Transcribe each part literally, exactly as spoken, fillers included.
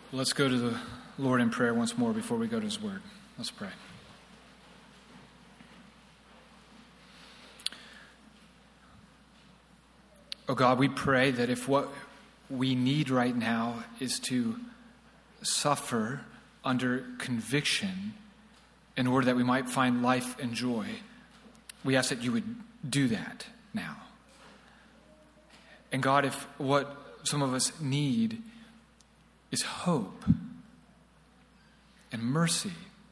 Let's go to the Lord in prayer once more before we go to his word. Let's pray. Oh God, we pray that if what we need right now is to suffer under conviction in order that we might find life and joy, we ask that you would do that now. And God, if what some of us need is hope and mercy,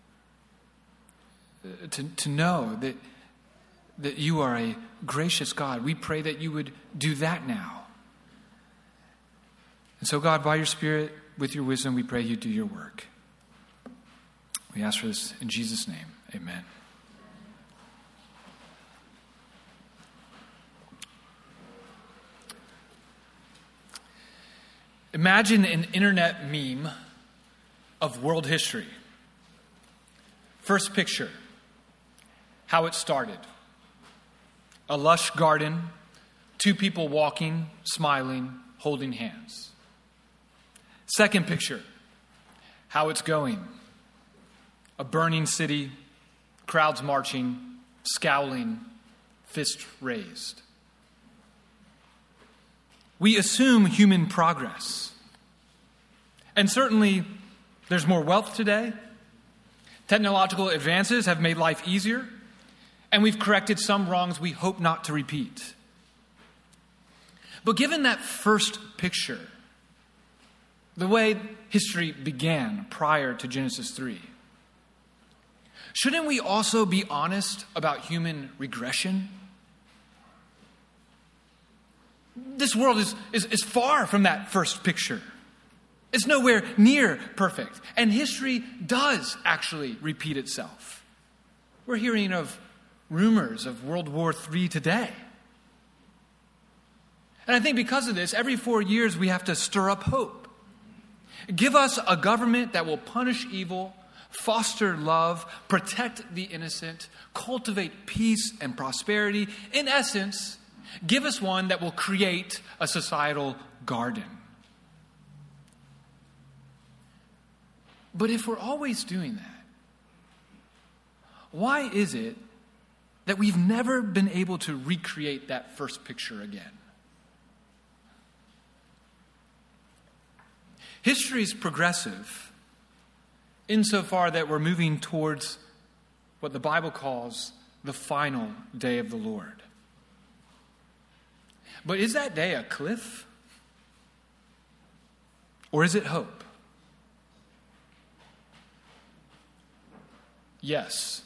to, to know that, that you are a gracious God, we pray that you would do that now. And so, God, by your Spirit, with your wisdom, we pray you do your work. We ask for this in Jesus' name. Amen. Imagine an internet meme of world history. First picture, how it started. A lush garden, two people walking, smiling, holding hands. Second picture, how it's going. A burning city, crowds marching, scowling, fist raised. We assume human progress. And certainly, there's more wealth today. Technological advances have made life easier. And we've corrected some wrongs we hope not to repeat. But given that first picture, the way history began prior to Genesis three, shouldn't we also be honest about human regression? This world is, is, is far from that first picture. It's nowhere near perfect. And history does actually repeat itself. We're hearing of rumors of World War Three today. And I think because of this, every four years we have to stir up hope. Give us a government that will punish evil, foster love, protect the innocent, cultivate peace and prosperity. In essence, give us one that will create a societal garden. But if we're always doing that, why is it that we've never been able to recreate that first picture again? History is progressive insofar that we're moving towards what the Bible calls the final day of the Lord. But is that day a cliff? Or is it hope? Yes.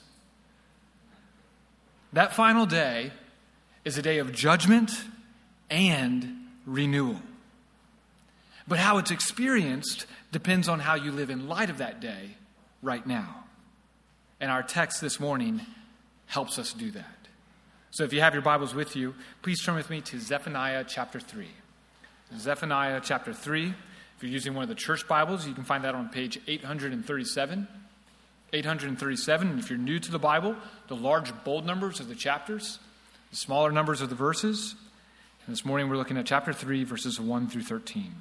That final day is a day of judgment and renewal. But how it's experienced depends on how you live in light of that day right now. And our text this morning helps us do that. So if you have your Bibles with you, please turn with me to Zephaniah chapter three. Zephaniah chapter three. If you're using one of the church Bibles, you can find that on page eight thirty-seven. eight thirty-seven. And if you're new to the Bible, the large bold numbers are the chapters, the smaller numbers are the verses. And this morning we're looking at chapter three, verses one through thirteen.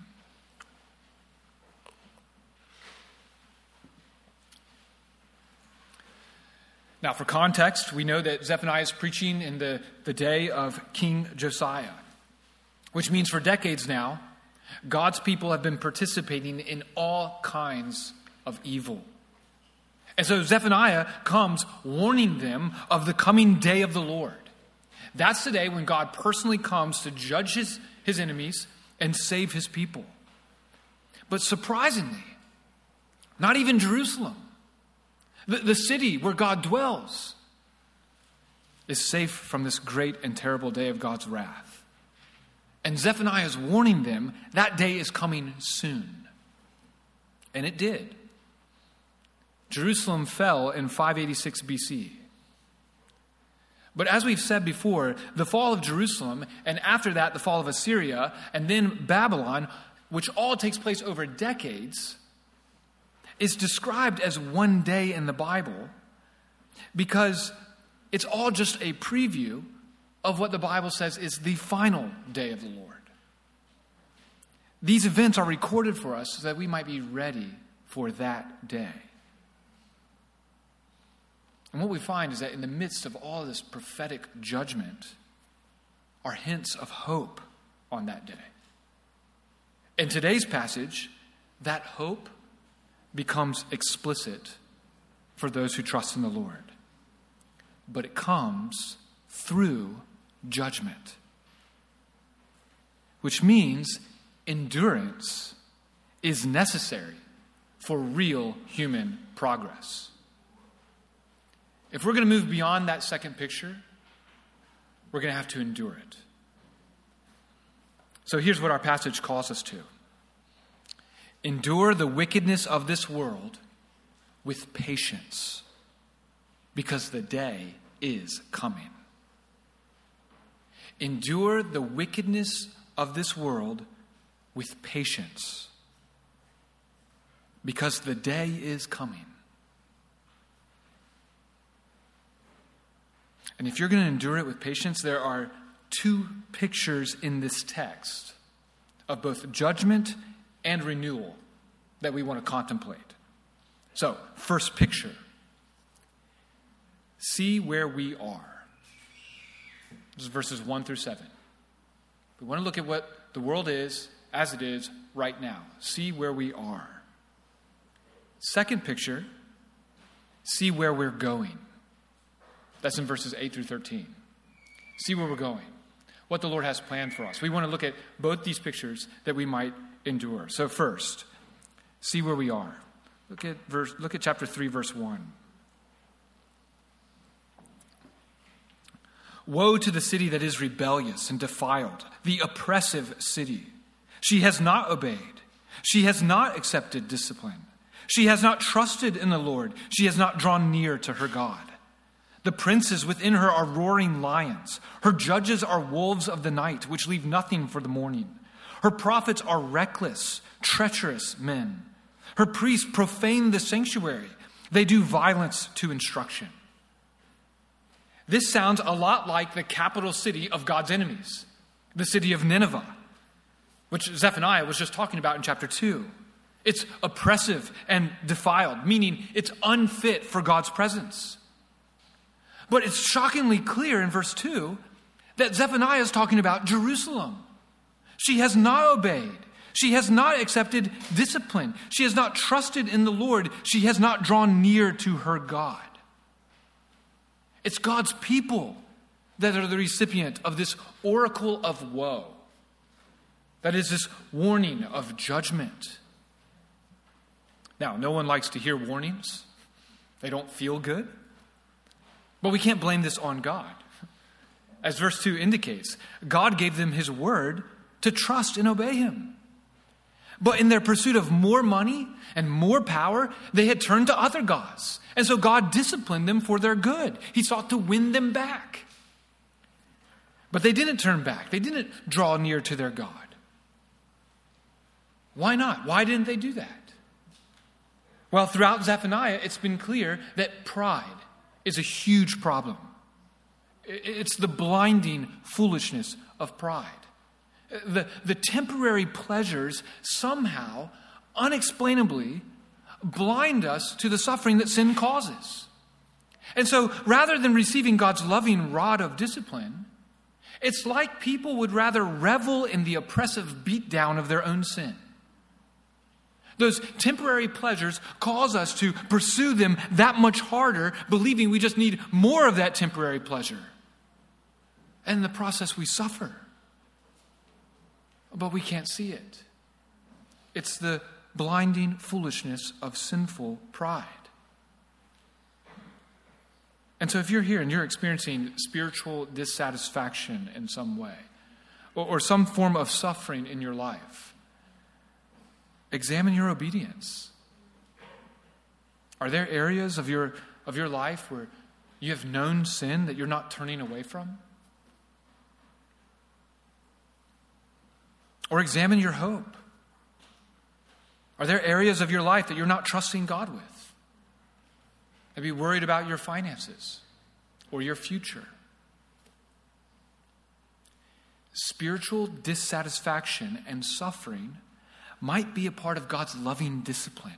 Now, for context, we know that Zephaniah is preaching in the, the day of King Josiah, which means for decades now, God's people have been participating in all kinds of evil. And so Zephaniah comes warning them of the coming day of the Lord. That's the day when God personally comes to judge his, his enemies and save his people. But surprisingly, not even Jerusalem, the, the city where God dwells, is safe from this great and terrible day of God's wrath. And Zephaniah is warning them that day is coming soon. And it did. Jerusalem fell in five eighty-six B C. But as we've said before, the fall of Jerusalem, and after that the fall of Assyria, and then Babylon, which all takes place over decades, is described as one day in the Bible because it's all just a preview of what the Bible says is the final day of the Lord. These events are recorded for us so that we might be ready for that day. And what we find is that in the midst of all this prophetic judgment are hints of hope on that day. In today's passage, that hope becomes explicit for those who trust in the Lord. But it comes through judgment, which means endurance is necessary for real human progress. If we're going to move beyond that second picture, we're going to have to endure it. So here's what our passage calls us to. Endure the wickedness of this world with patience, because the day is coming. Endure the wickedness of this world with patience, because the day is coming. And if you're going to endure it with patience, there are two pictures in this text of both judgment and renewal that we want to contemplate. So, first picture. See where we are. This is verses one through seven. We want to look at what the world is as it is right now. See where we are. Second picture. See where we're going. That's in verses eight through thirteen. See where we're going. What the Lord has planned for us. We want to look at both these pictures that we might endure. So first, see where we are. Look at verse, look at chapter three, verse one. Woe to the city that is rebellious and defiled, the oppressive city. She has not obeyed. She has not accepted discipline. She has not trusted in the Lord. She has not drawn near to her God. The princes within her are roaring lions. Her judges are wolves of the night, which leave nothing for the morning. Her prophets are reckless, treacherous men. Her priests profane the sanctuary. They do violence to instruction. This sounds a lot like the capital city of God's enemies, the city of Nineveh, which Zephaniah was just talking about in chapter two. It's oppressive and defiled, meaning it's unfit for God's presence. But it's shockingly clear in verse two that Zephaniah is talking about Jerusalem. She has not obeyed. She has not accepted discipline. She has not trusted in the Lord. She has not drawn near to her God. It's God's people that are the recipient of this oracle of woe. That is this warning of judgment. Now, no one likes to hear warnings. They don't feel good. But we can't blame this on God. As verse two indicates, God gave them his word to trust and obey him. But in their pursuit of more money and more power, they had turned to other gods. And so God disciplined them for their good. He sought to win them back. But they didn't turn back. They didn't draw near to their God. Why not? Why didn't they do that? Well, throughout Zephaniah, it's been clear that pride is a huge problem. It's the blinding foolishness of pride. The, the temporary pleasures somehow, unexplainably, blind us to the suffering that sin causes. And so, rather than receiving God's loving rod of discipline, it's like people would rather revel in the oppressive beatdown of their own sin. Those temporary pleasures cause us to pursue them that much harder, believing we just need more of that temporary pleasure. And in the process, we suffer. But we can't see it. It's the blinding foolishness of sinful pride. And so if you're here and you're experiencing spiritual dissatisfaction in some way, or, or some form of suffering in your life, examine your obedience. Are there areas of your, of your life where you have known sin that you're not turning away from? Or examine your hope. Are there areas of your life that you're not trusting God with? Maybe worried about your finances or your future. Spiritual dissatisfaction and suffering might be a part of God's loving discipline.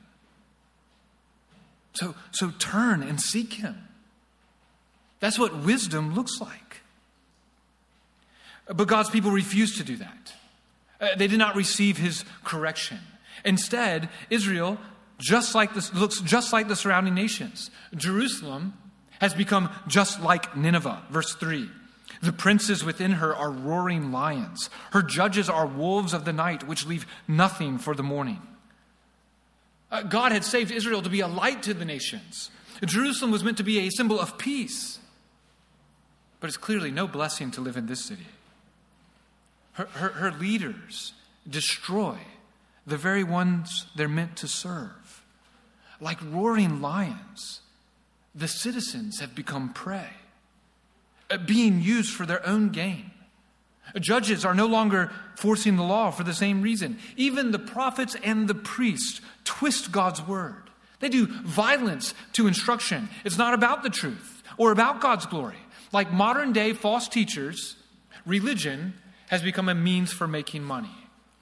So, so turn and seek him. That's what wisdom looks like. But God's people refused to do that. Uh, they did not receive his correction. Instead, Israel just like this, looks just like the surrounding nations. Jerusalem has become just like Nineveh. Verse three. The princes within her are roaring lions. Her judges are wolves of the night, which leave nothing for the morning. Uh, God had saved Israel to be a light to the nations. Jerusalem was meant to be a symbol of peace. But it's clearly no blessing to live in this city. Her, her, her leaders destroy the very ones they're meant to serve. Like roaring lions, the citizens have become prey, being used for their own gain. Judges are no longer forcing the law for the same reason. Even the prophets and the priests twist God's word. They do violence to instruction. It's not about the truth or about God's glory. Like modern day false teachers, religion has become a means for making money.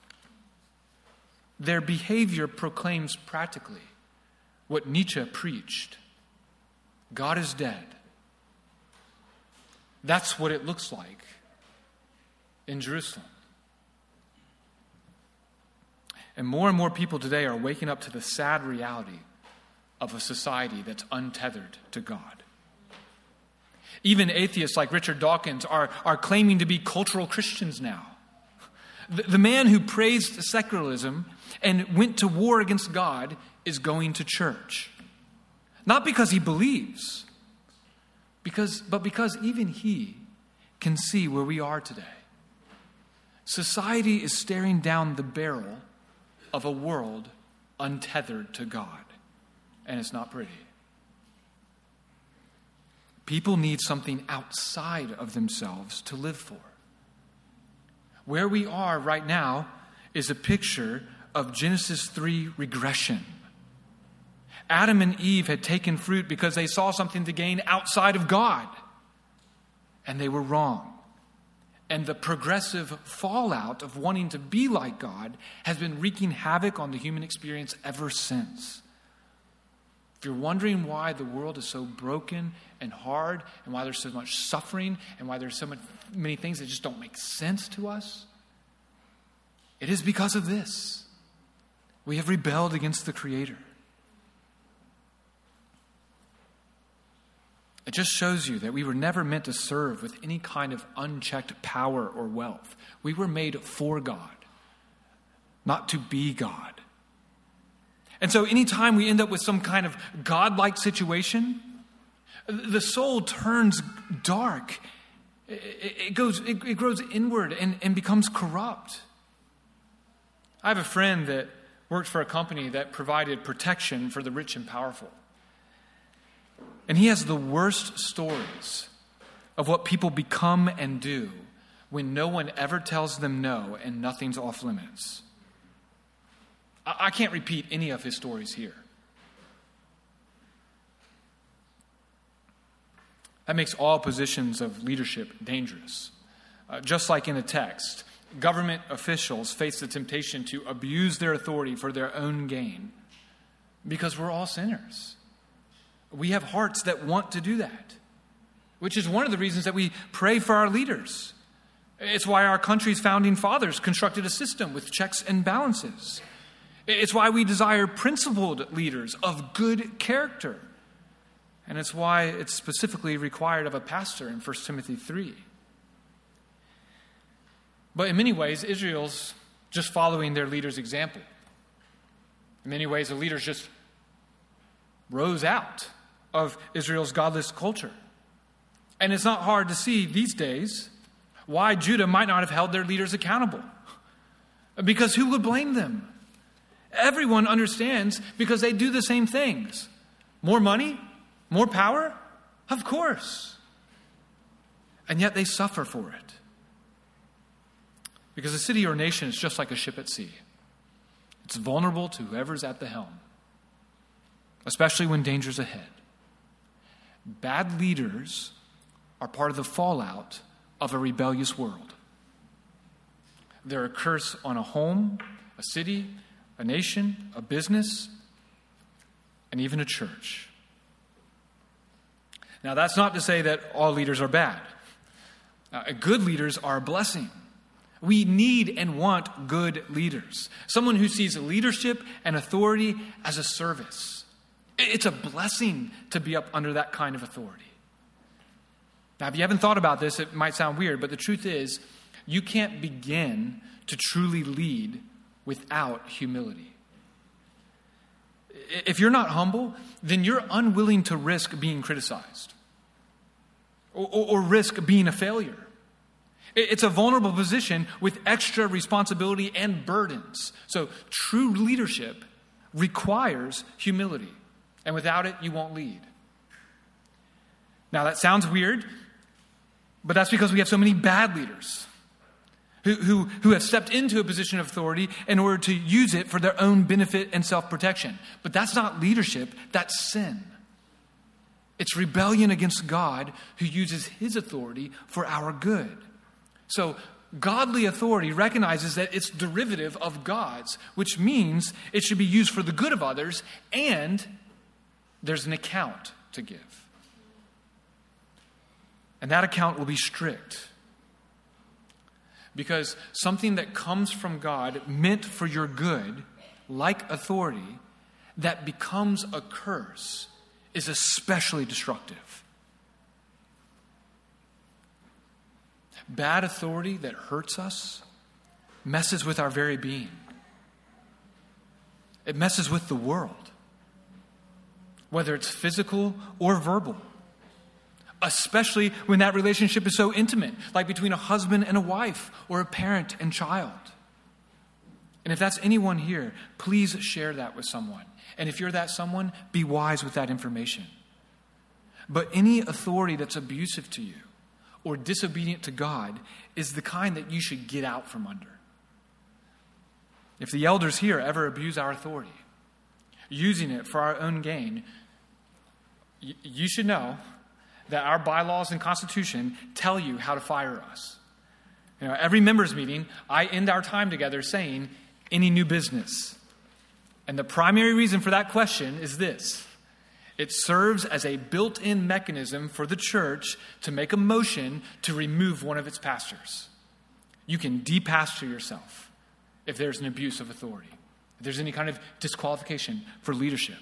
Their behavior proclaims practically what Nietzsche preached. God is dead. That's what it looks like in Jerusalem. And more and more people today are waking up to the sad reality of a society that's untethered to God. Even atheists like Richard Dawkins are, are claiming to be cultural Christians now. The, the man who praised secularism and went to war against God is going to church. Not because he believes, because, but because even he can see where we are today. Society is staring down the barrel of a world untethered to God, and it's not pretty. People need something outside of themselves to live for. Where we are right now is a picture of Genesis three regression. Adam and Eve had taken fruit because they saw something to gain outside of God, and they were wrong. And the progressive fallout of wanting to be like God has been wreaking havoc on the human experience ever since. If you're wondering why the world is so broken and hard, and why there's so much suffering, and why there's so much, many things that just don't make sense to us, it is because of this. We have rebelled against the Creator. It just shows you that we were never meant to serve with any kind of unchecked power or wealth. We were made for God, not to be God. And so anytime we end up with some kind of God-like situation, the soul turns dark. It goes, it, it grows inward and, and becomes corrupt. I have a friend that worked for a company that provided protection for the rich and powerful. And he has the worst stories of what people become and do when no one ever tells them no and nothing's off limits. I can't repeat any of his stories here. That makes all positions of leadership dangerous. Uh, just like in the text, government officials face the temptation to abuse their authority for their own gain because we're all sinners. We have hearts that want to do that, which is one of the reasons that we pray for our leaders. It's why our country's founding fathers constructed a system with checks and balances. It's why we desire principled leaders of good character. And it's why it's specifically required of a pastor in First Timothy three. But in many ways, Israel's just following their leader's example. In many ways, the leaders just rose out of Israel's godless culture. And it's not hard to see these days why Judah might not have held their leaders accountable. Because who would blame them? Everyone understands because they do the same things. More money? More power? Of course. And yet they suffer for it. Because a city or nation is just like a ship at sea. It's vulnerable to whoever's at the helm, especially when danger's ahead. Bad leaders are part of the fallout of a rebellious world. They're a curse on a home, a city, a nation, a business, and even a church. Now, that's not to say that all leaders are bad. Uh, good leaders are a blessing. We need and want good leaders. Someone who sees leadership and authority as a service. It's a blessing to be up under that kind of authority. Now, if you haven't thought about this, it might sound weird, but the truth is, you can't begin to truly lead without humility. If you're not humble, then you're unwilling to risk being criticized or, or, or risk being a failure. It's a vulnerable position with extra responsibility and burdens. So true leadership requires humility, and without it, you won't lead. Now, that sounds weird, but that's because we have so many bad leaders who, who, who have stepped into a position of authority in order to use it for their own benefit and self-protection. But that's not leadership, that's sin. It's rebellion against God who uses his authority for our good. So godly authority recognizes that it's derivative of God's, which means it should be used for the good of others, and there's an account to give. And that account will be strict. Because something that comes from God, meant for your good, like authority, that becomes a curse, is especially destructive. Bad authority that hurts us messes with our very being. It messes with the world, whether it's physical or verbal. Especially when that relationship is so intimate, like between a husband and a wife, or a parent and child. And if that's anyone here, please share that with someone. And if you're that someone, be wise with that information. But any authority that's abusive to you or disobedient to God is the kind that you should get out from under. If the elders here ever abuse our authority, using it for our own gain, y- you should know that our bylaws and constitution tell you how to fire us. You know, every members meeting, I end our time together saying, any new business? And the primary reason for that question is this. It serves as a built-in mechanism for the church to make a motion to remove one of its pastors. You can de-pastor yourself if there's an abuse of authority, if there's any kind of disqualification for leadership.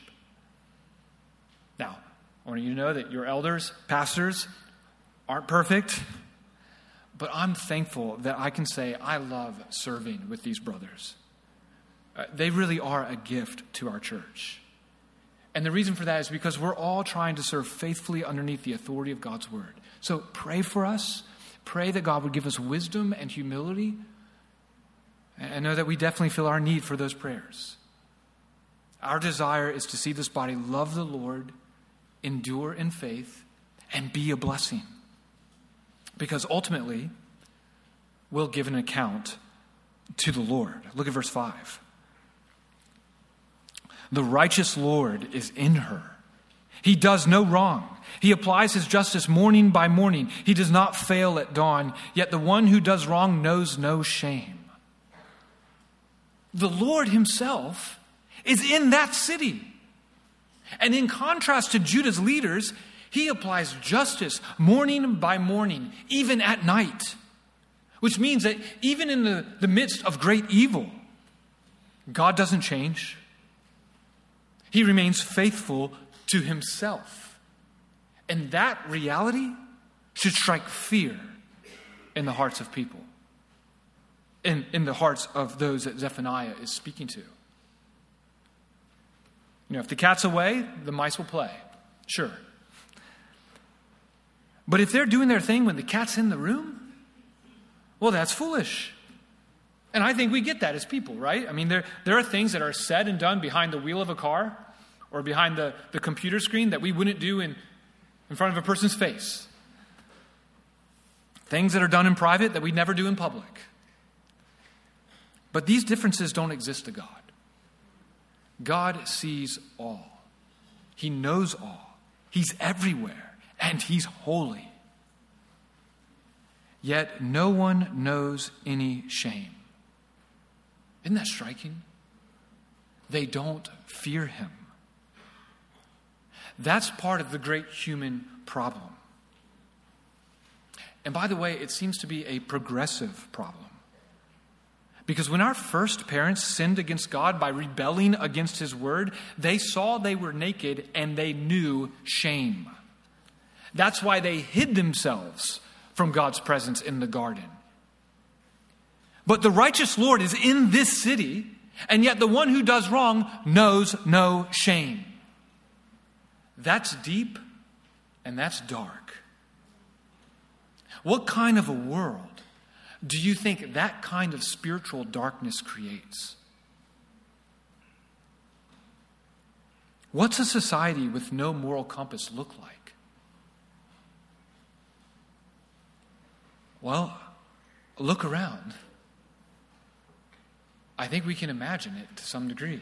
Now, I want you to know that your elders, pastors, aren't perfect, but I'm thankful that I can say I love serving with these brothers. Uh, they really are a gift to our church. And the reason for that is because we're all trying to serve faithfully underneath the authority of God's word. So pray for us. Pray that God would give us wisdom and humility. And know that we definitely feel our need for those prayers. Our desire is to see this body love the Lord, endure in faith, and be a blessing. Because ultimately, we'll give an account to the Lord. Look at verse five. The righteous Lord is in her. He does no wrong. He applies his justice morning by morning. He does not fail at dawn. Yet the one who does wrong knows no shame. The Lord himself is in that city. And in contrast to Judah's leaders, he applies justice morning by morning, even at night. Which means that even in the, the midst of great evil, God doesn't change. He remains faithful to himself. And that reality should strike fear in the hearts of people. In, in the hearts of those that Zephaniah is speaking to. You know, if the cat's away, the mice will play. Sure. But if they're doing their thing when the cat's in the room, well, that's foolish. And I think we get that as people, right? I mean, there, there are things that are said and done behind the wheel of a car or behind the, the computer screen that we wouldn't do in, in front of a person's face. Things that are done in private that we never do in public. But these differences don't exist to God. God sees all. He knows all. He's everywhere, and he's holy. Yet no one knows any shame. Isn't that striking? They don't fear him. That's part of the great human problem. And by the way, it seems to be a progressive problem. Because when our first parents sinned against God by rebelling against his word, they saw they were naked and they knew shame. That's why they hid themselves from God's presence in the garden. But the righteous Lord is in this city, and yet the one who does wrong knows no shame. That's deep and that's dark. What kind of a world do you think that kind of spiritual darkness creates? What's a society with no moral compass look like? Well, look around. I think we can imagine it to some degree.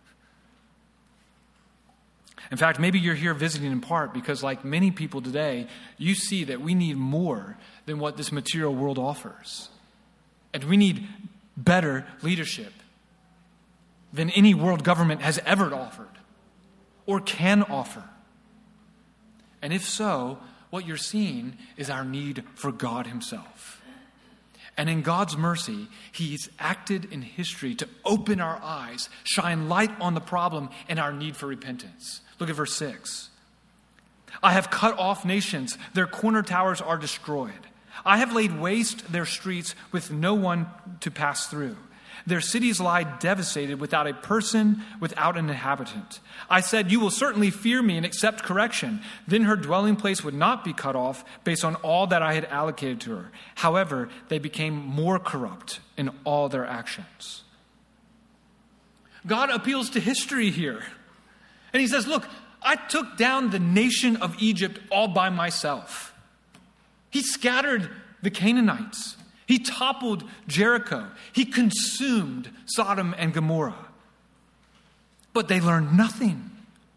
In fact, maybe you're here visiting in part because, like many people today, you see that we need more than what this material world offers. And we need better leadership than any world government has ever offered or can offer. And if so, what you're seeing is our need for God himself. And in God's mercy, he's acted in history to open our eyes, shine light on the problem and our need for repentance. Look at verse six. I have cut off nations, their corner towers are destroyed. I have laid waste their streets with no one to pass through. Their cities lie devastated without a person, without an inhabitant. I said, you will certainly fear me and accept correction. Then her dwelling place would not be cut off based on all that I had allocated to her. However, they became more corrupt in all their actions. God appeals to history here. And he says, look, I took down the nation of Egypt all by myself. He scattered the Canaanites. He toppled Jericho. He consumed Sodom and Gomorrah. But they learned nothing.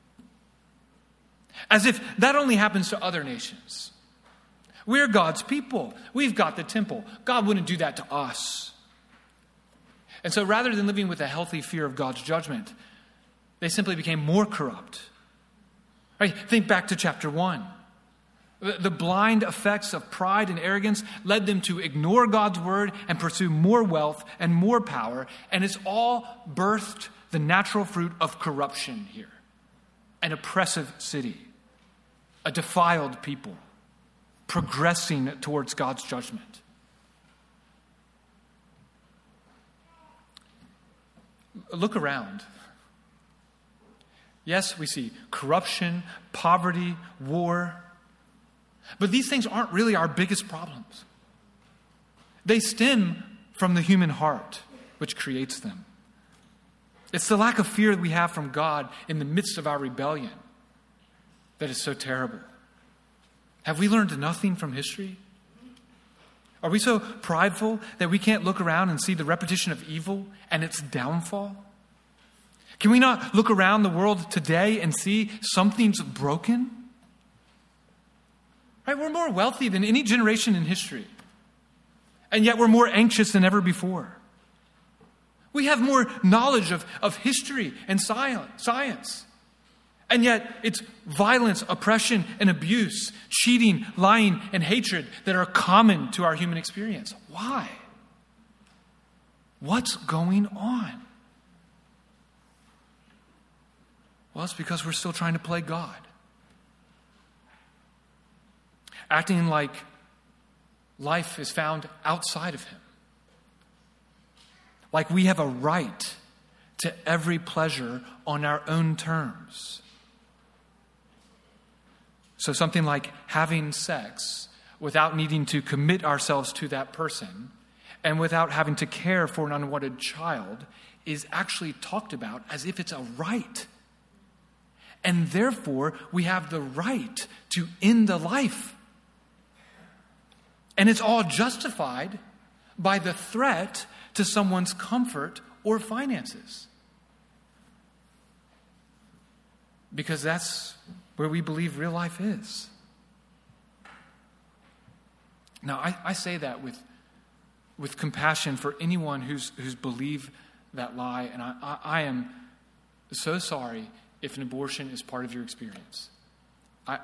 As if that only happens to other nations. We're God's people. We've got the temple. God wouldn't do that to us. And so rather than living with a healthy fear of God's judgment, they simply became more corrupt. Right? Think back to chapter one. The blind effects of pride and arrogance led them to ignore God's word and pursue more wealth and more power. And it's all birthed the natural fruit of corruption here. An oppressive city, a defiled people, progressing towards God's judgment. Look around. Yes, we see corruption, poverty, war. But these things aren't really our biggest problems. They stem from the human heart, which creates them. It's the lack of fear that we have from God in the midst of our rebellion that is so terrible. Have we learned nothing from history? Are we so prideful that we can't look around and see the repetition of evil and its downfall? Can we not look around the world today and see something's broken? Right? We're more wealthy than any generation in history. And yet we're more anxious than ever before. We have more knowledge of, of history and science. And yet it's violence, oppression, and abuse, cheating, lying, and hatred that are common to our human experience. Why? What's going on? Well, it's because we're still trying to play God. Acting like life is found outside of him. Like we have a right to every pleasure on our own terms. So something like having sex without needing to commit ourselves to that person and without having to care for an unwanted child is actually talked about as if it's a right. And therefore, we have the right to end a life. And it's all justified by the threat to someone's comfort or finances. Because that's where we believe real life is. Now, I, I say that with, with compassion for anyone who's, who's believed that lie, and I, I, I am so sorry if an abortion is part of your experience. I,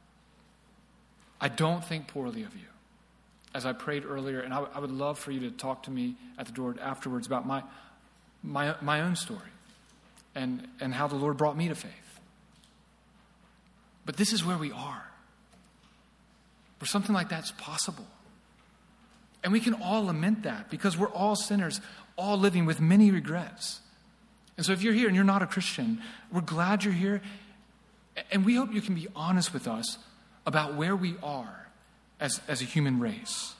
I don't think poorly of you. As I prayed earlier, and I, w- I would love for you to talk to me at the door afterwards about my my my own story and, and how the Lord brought me to faith. But this is where we are, where something like that's possible. And we can all lament that because we're all sinners, all living with many regrets. And so if you're here and you're not a Christian, we're glad you're here. And we hope you can be honest with us about where we are as, as a human race.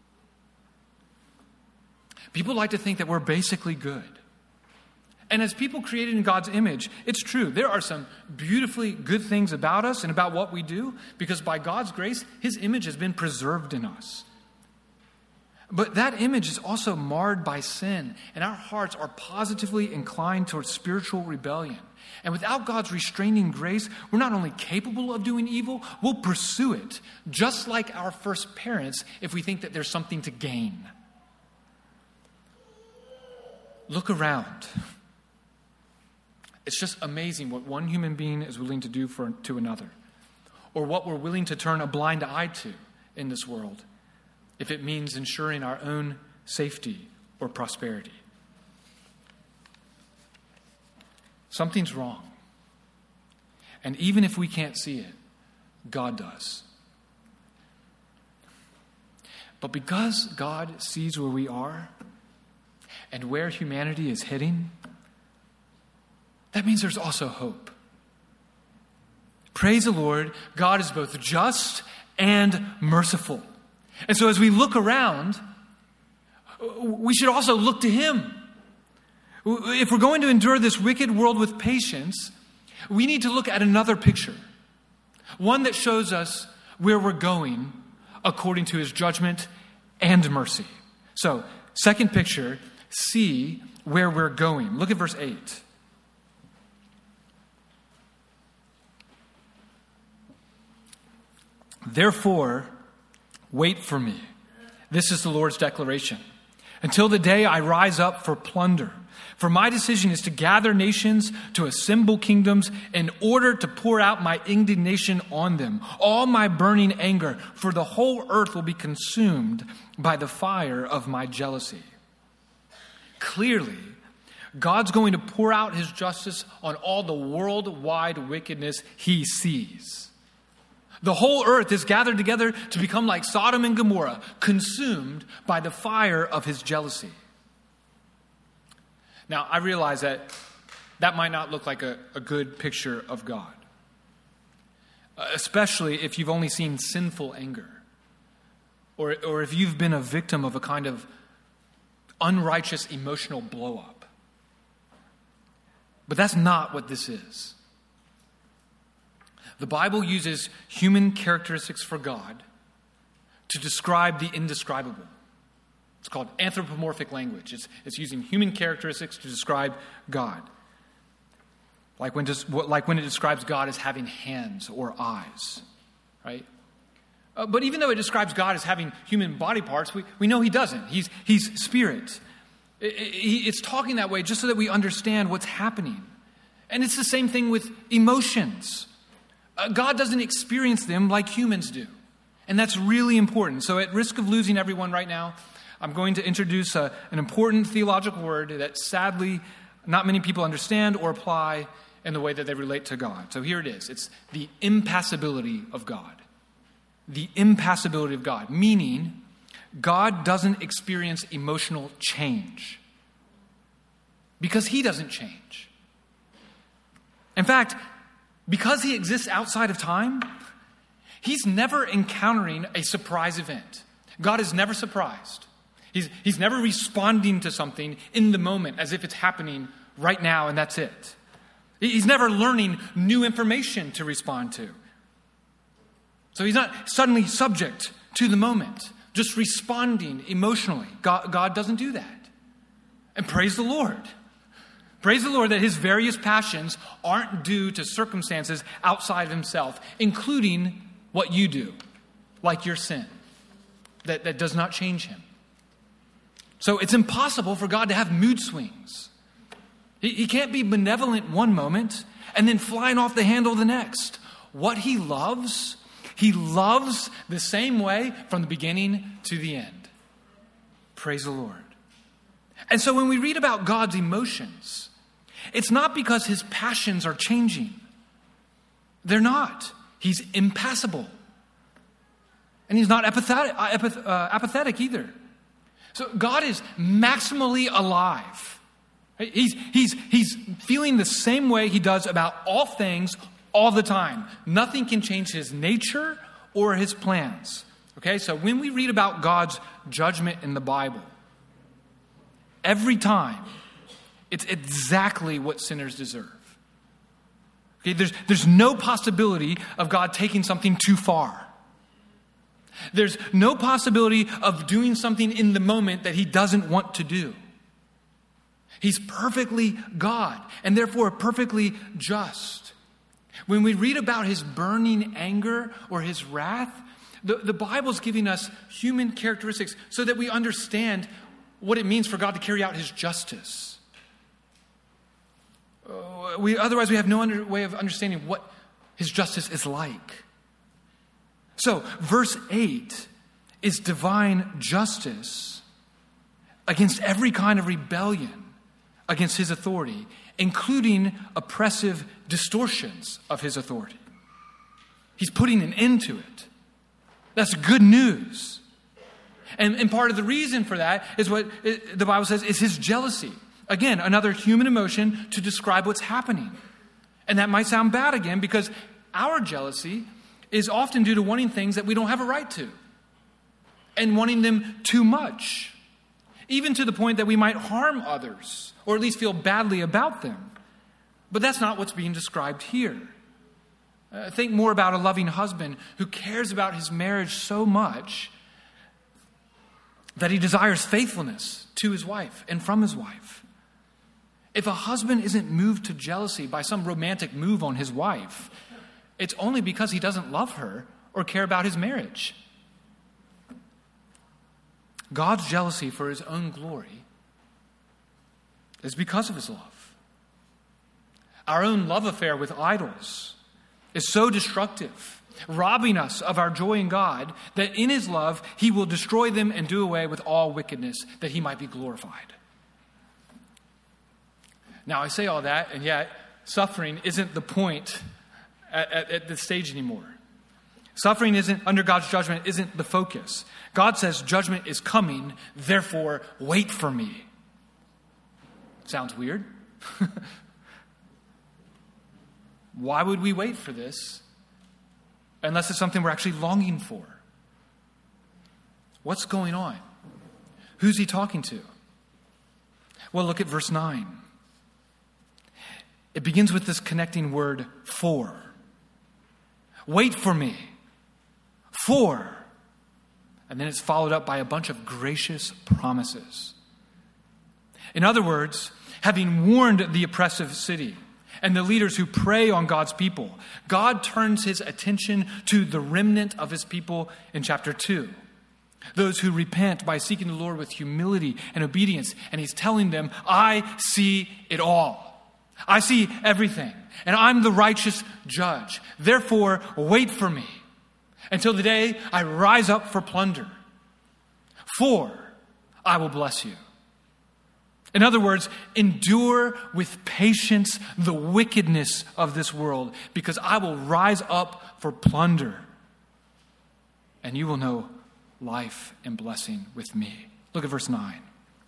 People like to think that we're basically good. And as people created in God's image, it's true. There are some beautifully good things about us and about what we do because by God's grace, his image has been preserved in us. But that image is also marred by sin, and our hearts are positively inclined towards spiritual rebellion. And without God's restraining grace, we're not only capable of doing evil, we'll pursue it, just like our first parents, if we think that there's something to gain. Look around. It's just amazing what one human being is willing to do for to another, or what we're willing to turn a blind eye to in this world, if it means ensuring our own safety or prosperity. Something's wrong. And even if we can't see it, God does. But because God sees where we are and where humanity is heading, that means there's also hope. Praise the Lord, God is both just and merciful. And so as we look around, we should also look to him. If we're going to endure this wicked world with patience, we need to look at another picture. One that shows us where we're going according to his judgment and mercy. So, second picture, see where we're going. Look at verse eight. Therefore, wait for me. This is the Lord's declaration. Until the day I rise up for plunder. For my decision is to gather nations, to assemble kingdoms, in order to pour out my indignation on them, all my burning anger, for the whole earth will be consumed by the fire of my jealousy. Clearly, God's going to pour out his justice on all the worldwide wickedness he sees. The whole earth is gathered together to become like Sodom and Gomorrah, consumed by the fire of his jealousy. Now, I realize that that might not look like a, a good picture of God, uh, especially if you've only seen sinful anger, or, or if you've been a victim of a kind of unrighteous emotional blow-up. But that's not what this is. The Bible uses human characteristics for God to describe the indescribable. It's called anthropomorphic language. It's, it's using human characteristics to describe God. Like when, just, like when it describes God as having hands or eyes, right? Uh, but even though it describes God as having human body parts, we, we know he doesn't. He's, he's spirit. It, it, it's talking that way just so that we understand what's happening. And it's the same thing with emotions. Uh, God doesn't experience them like humans do. And that's really important. So at risk of losing everyone right now, I'm going to introduce a, an important theological word that sadly not many people understand or apply in the way that they relate to God. So here it is. It's the impassibility of God. The impassibility of God, meaning God doesn't experience emotional change because he doesn't change. In fact, because he exists outside of time, he's never encountering a surprise event. God is never surprised. He's, he's never responding to something in the moment as if it's happening right now and that's it. He's never learning new information to respond to. So he's not suddenly subject to the moment, just responding emotionally. God, God doesn't do that. And praise the Lord. Praise the Lord that his various passions aren't due to circumstances outside of himself, including what you do, like your sin, that, that does not change him. So it's impossible for God to have mood swings. He, he can't be benevolent one moment and then flying off the handle the next. What he loves, he loves the same way from the beginning to the end. Praise the Lord. And so when we read about God's emotions, it's not because his passions are changing. They're not. He's impassible. And he's not apathetic, apath- uh, apathetic either. So God is maximally alive. He's, he's, he's feeling the same way he does about all things all the time. Nothing can change his nature or his plans. Okay, so when we read about God's judgment in the Bible, every time, it's exactly what sinners deserve. Okay, there's, there's no possibility of God taking something too far. There's no possibility of doing something in the moment that he doesn't want to do. He's perfectly God and therefore perfectly just. When we read about his burning anger or his wrath, the, the Bible's giving us human characteristics so that we understand what it means for God to carry out his justice. Uh, we, otherwise, we have no under, way of understanding what his justice is like. So, verse eight is divine justice against every kind of rebellion against his authority, including oppressive distortions of his authority. He's putting an end to it. That's good news. And, and part of the reason for that is what it, the Bible says is his jealousy. Again, another human emotion to describe what's happening. And that might sound bad again because our jealousy is often due to wanting things that we don't have a right to. And wanting them too much. Even to the point that we might harm others. Or at least feel badly about them. But that's not what's being described here. Uh, think more about a loving husband who cares about his marriage so much that he desires faithfulness to his wife and from his wife. If a husband isn't moved to jealousy by some romantic move on his wife, it's only because he doesn't love her or care about his marriage. God's jealousy for his own glory is because of his love. Our own love affair with idols is so destructive, robbing us of our joy in God, that in his love, he will destroy them and do away with all wickedness, that he might be glorified. Now, I say all that, and yet suffering isn't the point at, at, at this stage anymore. Suffering isn't, under God's judgment, isn't the focus. God says judgment is coming, therefore wait for me. Sounds weird. Why would we wait for this unless it's something we're actually longing for? What's going on? Who's he talking to? Well, look at verse nine. It begins with this connecting word, for. Wait for me. For. And then it's followed up by a bunch of gracious promises. In other words, having warned the oppressive city and the leaders who prey on God's people, God turns his attention to the remnant of his people in chapter two. Those who repent by seeking the Lord with humility and obedience. And he's telling them, I see it all. I see everything. And I'm the righteous judge. Therefore, wait for me until the day I rise up for plunder. For I will bless you. In other words, endure with patience the wickedness of this world, because I will rise up for plunder. And you will know life and blessing with me. Look at verse nine.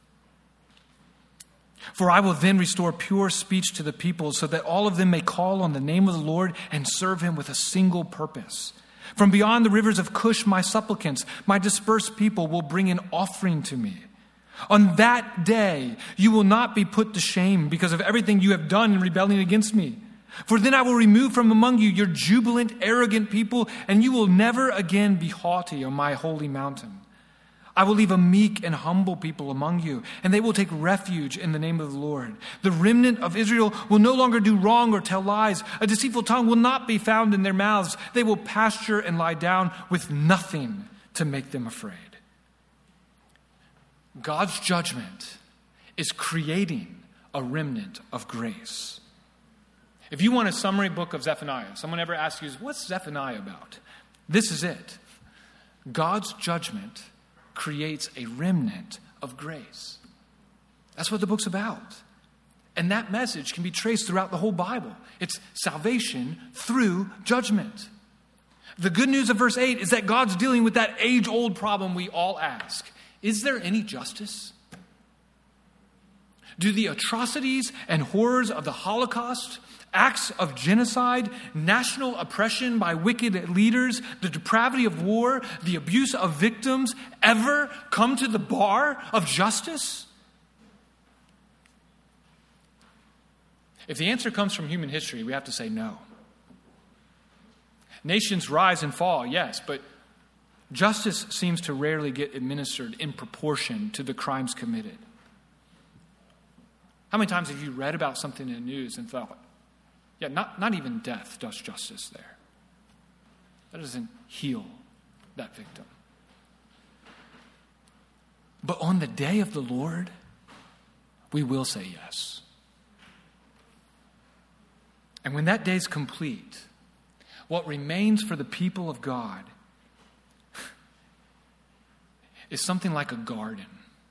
For I will then restore pure speech to the people, so that all of them may call on the name of the Lord and serve him with a single purpose. From beyond the rivers of Cush, my supplicants, my dispersed people will bring an offering to me. On that day, you will not be put to shame because of everything you have done in rebelling against me. For then I will remove from among you your jubilant, arrogant people, and you will never again be haughty on my holy mountain. I will leave a meek and humble people among you, and they will take refuge in the name of the Lord. The remnant of Israel will no longer do wrong or tell lies. A deceitful tongue will not be found in their mouths. They will pasture and lie down with nothing to make them afraid. God's judgment is creating a remnant of grace. If you want a summary book of Zephaniah, someone ever asks you, what's Zephaniah about? This is it. God's judgment creates a remnant of grace. That's what the book's about. And that message can be traced throughout the whole Bible. It's salvation through judgment. The good news of verse eight is that God's dealing with that age-old problem we all ask. Is there any justice? Do the atrocities and horrors of the Holocaust, acts of genocide, national oppression by wicked leaders, the depravity of war, the abuse of victims ever come to the bar of justice? If the answer comes from human history, we have to say no. Nations rise and fall, yes, but justice seems to rarely get administered in proportion to the crimes committed. How many times have you read about something in the news and thought, yeah, not, not even death does justice there. That doesn't heal that victim. But on the day of the Lord, we will say yes. And when that day is complete, what remains for the people of God is something like a garden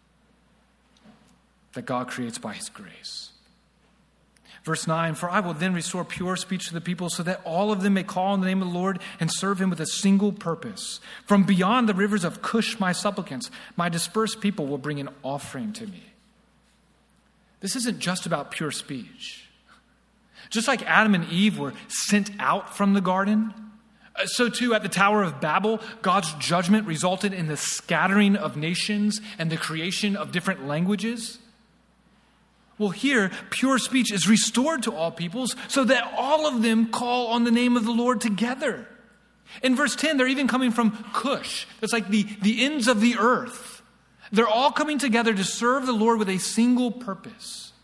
that God creates by his grace. Verse nine, for I will then restore pure speech to the people so that all of them may call on the name of the Lord and serve him with a single purpose. From beyond the rivers of Cush, my supplicants, my dispersed people will bring an offering to me. This isn't just about pure speech. Just like Adam and Eve were sent out from the garden, so too at the Tower of Babel, God's judgment resulted in the scattering of nations and the creation of different languages. Well, here, pure speech is restored to all peoples so that all of them call on the name of the Lord together. In verse ten, they're even coming from Cush. It's like the, the ends of the earth. They're all coming together to serve the Lord with a single purpose.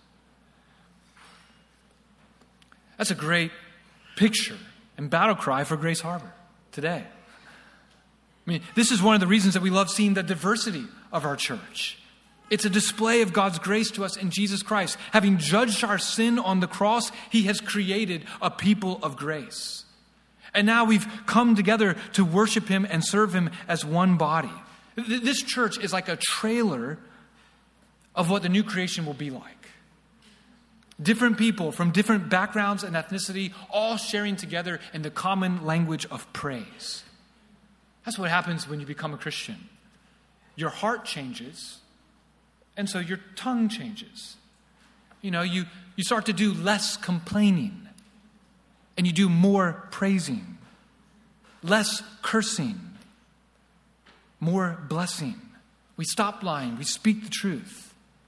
That's a great picture and battle cry for Grace Harbor today. I mean, this is one of the reasons that we love seeing the diversity of our church. It's a display of God's grace to us in Jesus Christ. Having judged our sin on the cross, he has created a people of grace. And now we've come together to worship him and serve him as one body. This church is like a trailer of what the new creation will be like. Different people from different backgrounds and ethnicity, all sharing together in the common language of praise. That's what happens when you become a Christian. Your heart changes, and so your tongue changes. You know, you, you start to do less complaining, and you do more praising, less cursing, more blessing. We stop lying. We speak the truth.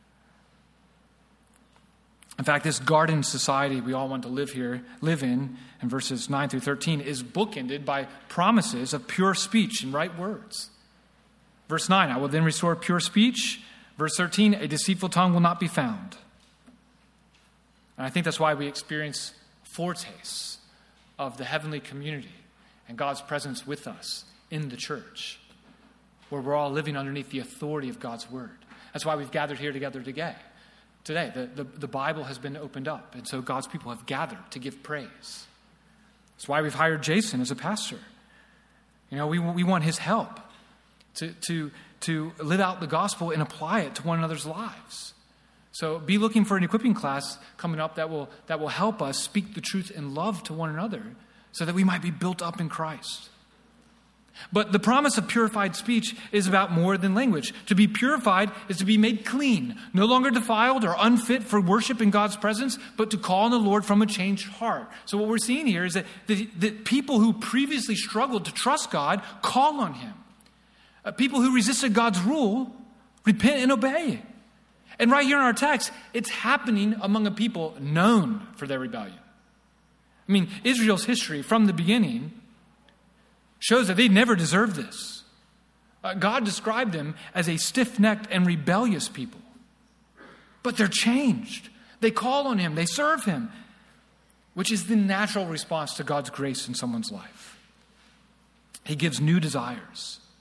In fact, this garden society we all want to live here, live in, in verses nine through thirteen, is bookended by promises of pure speech and right words. Verse nine, I will then restore pure speech. Verse thirteen, a deceitful tongue will not be found. And I think that's why we experience foretastes of the heavenly community and God's presence with us in the church, where we're all living underneath the authority of God's word. That's why we've gathered here together today. Today, the, the, the Bible has been opened up, and so God's people have gathered to give praise. That's why we've hired Jason as a pastor. You know, we, we want his help to, to, to live out the gospel and apply it to one another's lives. So be looking for an equipping class coming up that will, that will help us speak the truth in love to one another so that we might be built up in Christ. But the promise of purified speech is about more than language. To be purified is to be made clean, no longer defiled or unfit for worship in God's presence, but to call on the Lord from a changed heart. So what we're seeing here is that, that, that people who previously struggled to trust God call on him. Uh, people who resisted God's rule repent and obey. And right here in our text, it's happening among a people known for their rebellion. I mean, Israel's history from the beginning shows that they never deserved this. Uh, God described them as a stiff-necked and rebellious people. But they're changed. They call on him. They serve him, which is the natural response to God's grace in someone's life. He gives new desires.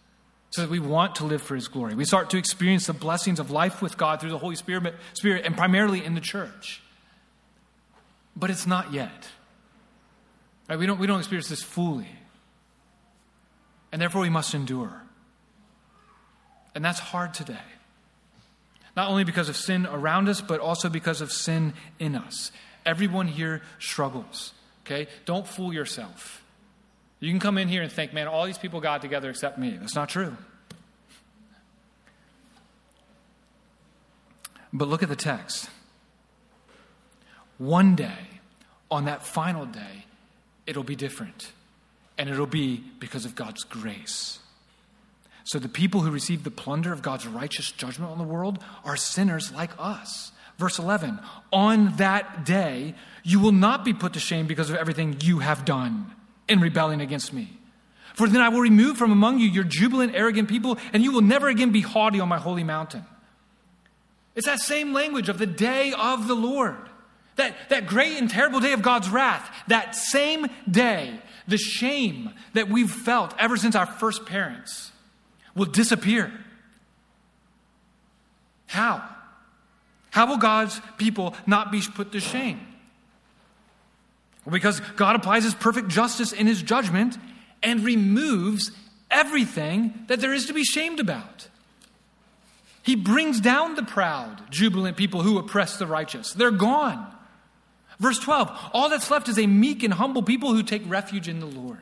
so that we want to live for his glory. We start to experience the blessings of life with God through the Holy Spirit, Spirit and primarily in the church. But it's not yet. Right? We don't, we don't experience this fully. And therefore we must endure. And that's hard today. Not only because of sin around us, but also because of sin in us. Everyone here struggles. Okay? Don't fool yourself. You can come in here and think, man, all these people got together except me. That's not true. But look at the text. One day, on that final day, it'll be different. And it'll be because of God's grace. So the people who receive the plunder of God's righteous judgment on the world are sinners like us. Verse eleven, on that day, you will not be put to shame because of everything you have done in rebelling against me. For then I will remove from among you your jubilant, arrogant people, and you will never again be haughty on my holy mountain. It's that same language of the day of the Lord. That, that great and terrible day of God's wrath. That same day, the shame that we've felt ever since our first parents will disappear. How? How will God's people not be put to shame? Well, because God applies his perfect justice in his judgment and removes everything that there is to be shamed about. He brings down the proud, jubilant people who oppress the righteous. They're gone. Verse twelve, all that's left is a meek and humble people who take refuge in the Lord.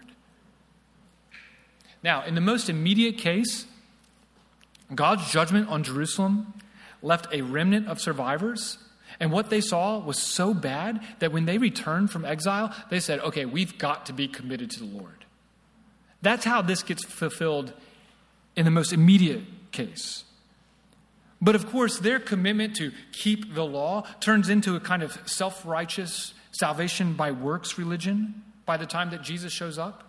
Now, in the most immediate case, God's judgment on Jerusalem left a remnant of survivors. And what they saw was so bad that when they returned from exile, they said, okay, we've got to be committed to the Lord. That's how this gets fulfilled in the most immediate case. But of course, their commitment to keep the law turns into a kind of self-righteous salvation by works religion by the time that Jesus shows up.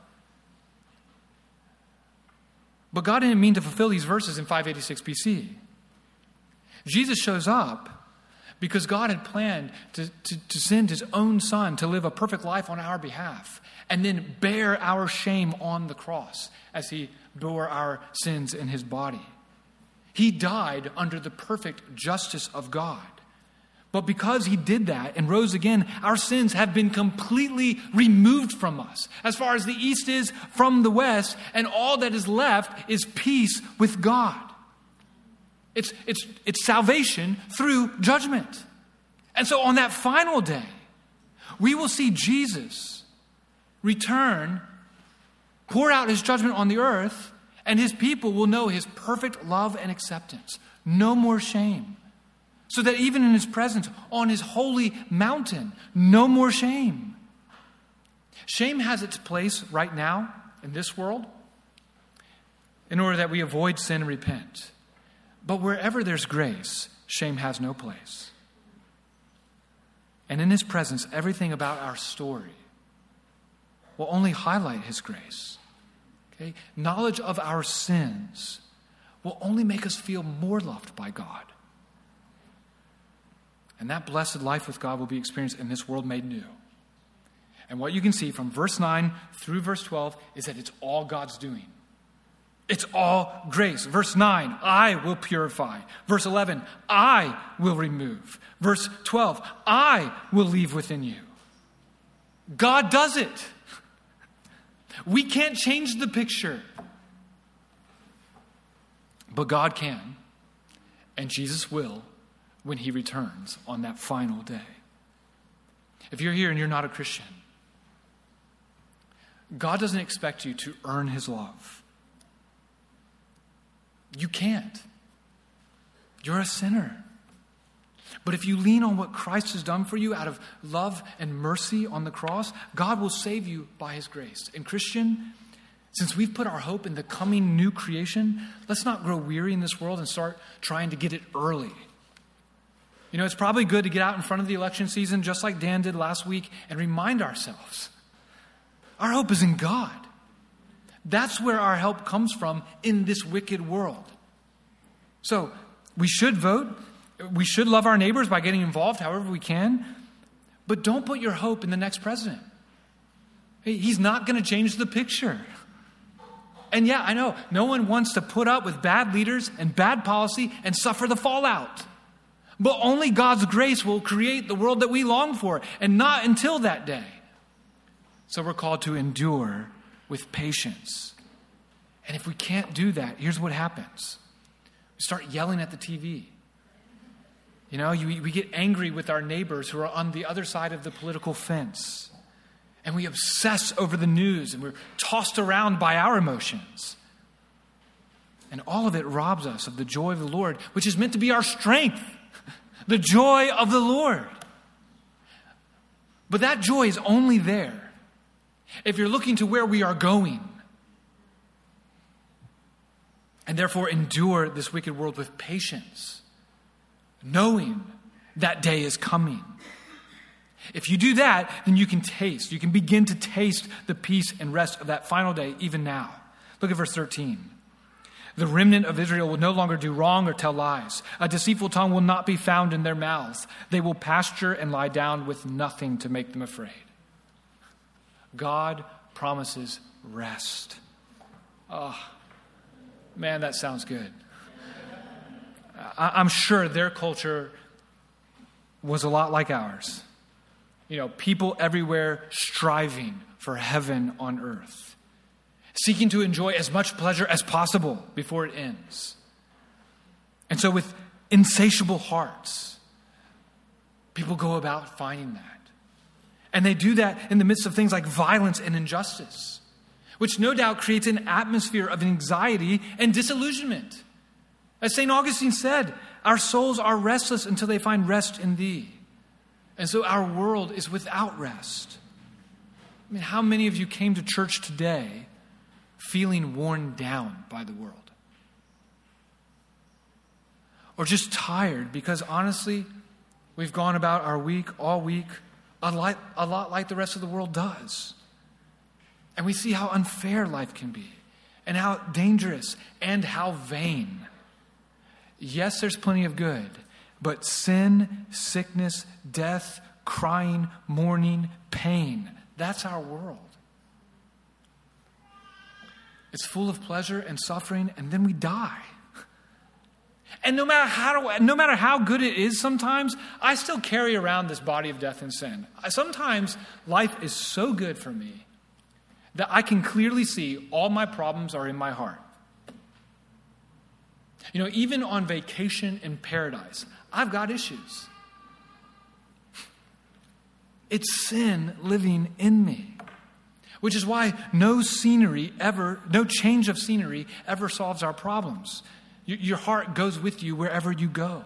But God didn't mean to fulfill these verses in five eighty-six B C. Jesus shows up because God had planned to, to, to send his own son to live a perfect life on our behalf and then bear our shame on the cross as he bore our sins in his body. He died under the perfect justice of God. But because he did that and rose again, our sins have been completely removed from us, as far as the east is from the west, and all that is left is peace with God. It's, it's, it's salvation through judgment. And so on that final day, we will see Jesus return, pour out his judgment on the earth, and his people will know his perfect love and acceptance. No more shame. So that even in his presence, on his holy mountain, no more shame. Shame has its place right now in this world in order that we avoid sin and repent. But wherever there's grace, shame has no place. And in his presence, everything about our story will only highlight his grace. Okay? Knowledge of our sins will only make us feel more loved by God. And that blessed life with God will be experienced in this world made new. And what you can see from verse nine through verse twelve is that it's all God's doing. It's all grace. Verse nine, I will purify. Verse eleven, I will remove. Verse twelve, I will leave within you. God does it. We can't change the picture. But God can. And Jesus will when he returns on that final day. If you're here and you're not a Christian, God doesn't expect you to earn his love. You can't. You're a sinner. But if you lean on what Christ has done for you out of love and mercy on the cross, God will save you by his grace. And Christian, since we've put our hope in the coming new creation, let's not grow weary in this world and start trying to get it early. You know, it's probably good to get out in front of the election season, just like Dan did last week, and remind ourselves, our hope is in God. That's where our help comes from in this wicked world. So we should vote. We should love our neighbors by getting involved however we can. But don't put your hope in the next president. He's not going to change the picture. And yeah, I know, no one wants to put up with bad leaders and bad policy and suffer the fallout. But only God's grace will create the world that we long for, and not until that day. So we're called to endure with patience. And if we can't do that, here's what happens. We start yelling at the T V. You know, you, we get angry with our neighbors who are on the other side of the political fence. And we obsess over the news, and we're tossed around by our emotions. And all of it robs us of the joy of the Lord, which is meant to be our strength. The joy of the Lord. But that joy is only there if you're looking to where we are going. And therefore endure this wicked world with patience, knowing that day is coming. If you do that, then you can taste, you can begin to taste the peace and rest of that final day even now. Look at verse thirteen. The remnant of Israel will no longer do wrong or tell lies. A deceitful tongue will not be found in their mouths. They will pasture and lie down with nothing to make them afraid. God promises rest. Oh, man, that sounds good. I'm sure their culture was a lot like ours. You know, people everywhere striving for heaven on earth, seeking to enjoy as much pleasure as possible before it ends. And so with insatiable hearts, people go about finding that. And they do that in the midst of things like violence and injustice, which no doubt creates an atmosphere of anxiety and disillusionment. As Saint Augustine said, our souls are restless until they find rest in thee. And so our world is without rest. I mean, how many of you came to church today feeling worn down by the world? Or just tired because honestly, we've gone about our week all week a lot, a lot like the rest of the world does. And we see how unfair life can be and how dangerous and how vain. Yes, there's plenty of good, but sin, sickness, death, crying, mourning, pain, that's our world. It's full of pleasure and suffering, and then we die. And no matter how no matter how good it is sometimes, I still carry around this body of death and sin. Sometimes life is so good for me that I can clearly see all my problems are in my heart. You know, even on vacation in paradise, I've got issues. It's sin living in me. Which is why no scenery ever, no change of scenery ever solves our problems. Your heart goes with you wherever you go.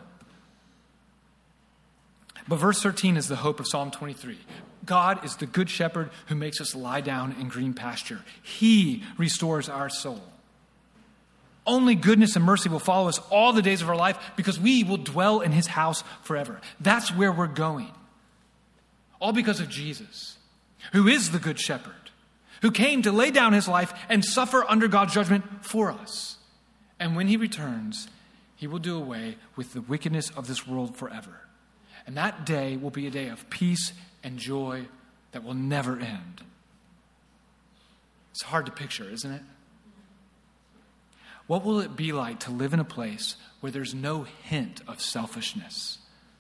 But verse thirteen is the hope of Psalm twenty-three. God is the good shepherd who makes us lie down in green pasture. He restores our soul. Only goodness and mercy will follow us all the days of our life because we will dwell in his house forever. That's where we're going. All because of Jesus, who is the good shepherd, who came to lay down his life and suffer under God's judgment for us. And when he returns, he will do away with the wickedness of this world forever. And that day will be a day of peace and joy that will never end. It's hard to picture, isn't it? What will it be like to live in a place where there's no hint of selfishness?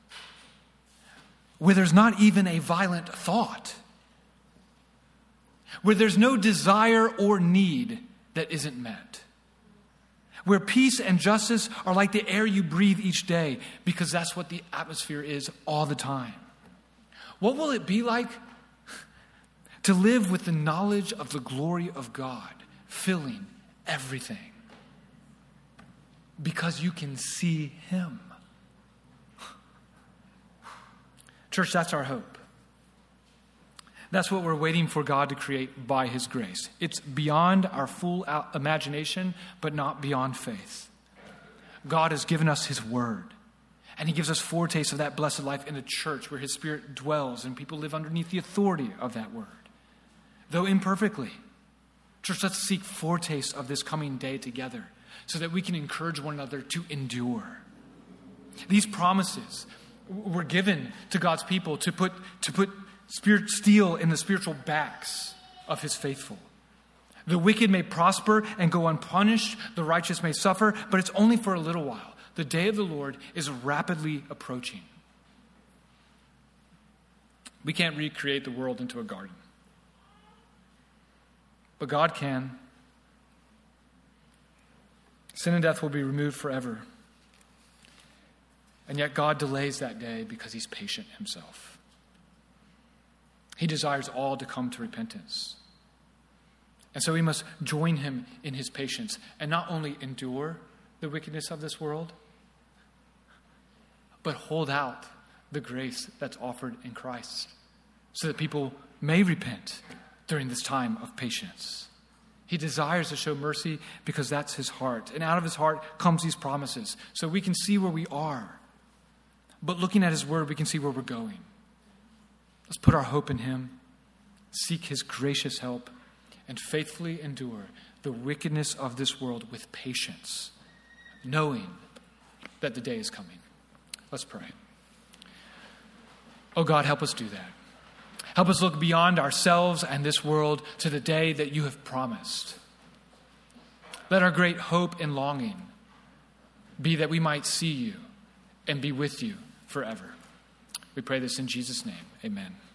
Where there's not even a violent thought? Where there's no desire or need that isn't met? Where peace and justice are like the air you breathe each day because that's what the atmosphere is all the time. What will it be like to live with the knowledge of the glory of God filling everything? Because you can see him. Church, that's our hope. That's what we're waiting for God to create by his grace. It's beyond our full imagination, but not beyond faith. God has given us his word. And he gives us foretastes of that blessed life in a church where his Spirit dwells and people live underneath the authority of that word. Though imperfectly. Church, let's seek foretastes of this coming day together so that we can encourage one another to endure. These promises were given to God's people to put, to put spirit steel in the spiritual backs of his faithful. The wicked may prosper and go unpunished. The righteous may suffer, but it's only for a little while. The day of the Lord is rapidly approaching. We can't recreate the world into a garden. But God can. Sin and death will be removed forever. And yet God delays that day because he's patient himself. He desires all to come to repentance. And so we must join him in his patience and not only endure the wickedness of this world, but hold out the grace that's offered in Christ so that people may repent during this time of patience. He desires to show mercy because that's his heart. And out of his heart comes these promises. So we can see where we are. But looking at his word, we can see where we're going. Let's put our hope in him, seek his gracious help, and faithfully endure the wickedness of this world with patience, knowing that the day is coming. Let's pray. Oh God, help us do that. Help us look beyond ourselves and this world to the day that you have promised. Let our great hope and longing be that we might see you and be with you forever. We pray this in Jesus' name. Amen.